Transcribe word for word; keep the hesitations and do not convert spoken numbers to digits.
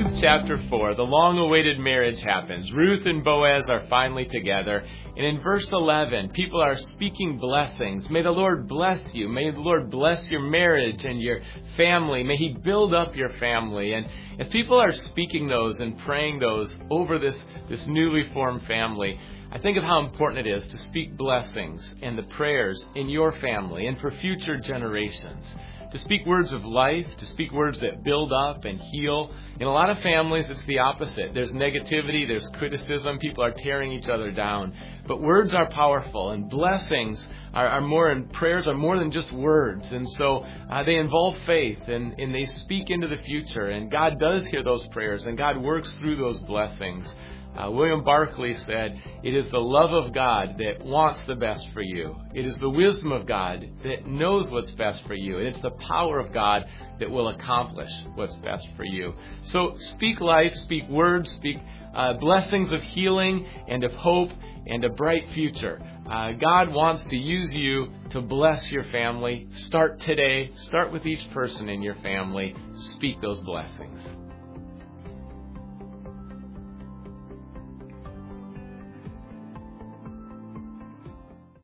Ruth chapter four, the long-awaited marriage happens. Ruth and Boaz are finally together. And in verse eleven, people are speaking blessings. May the Lord bless you. May the Lord bless your marriage and your family. May He build up your family. And as people are speaking those and praying those over this, this newly formed family, I think of how important it is to speak blessings and the prayers in your family and for future generations. To speak words of life, to speak words that build up and heal. In a lot of families, it's the opposite. There's negativity, there's criticism, people are tearing each other down. But words are powerful, and blessings are, are more, and prayers are more than just words. And so uh, they involve faith, and, and they speak into the future. And God does hear those prayers, and God works through those blessings. Uh, William Barclay said, "It is the love of God that wants the best for you. It is the wisdom of God that knows what's best for you. And it's the power of God that will accomplish what's best for you." So speak life, speak words, speak uh, blessings of healing and of hope and a bright future. Uh, God wants to use you to bless your family. Start today. Start with each person in your family. Speak those blessings.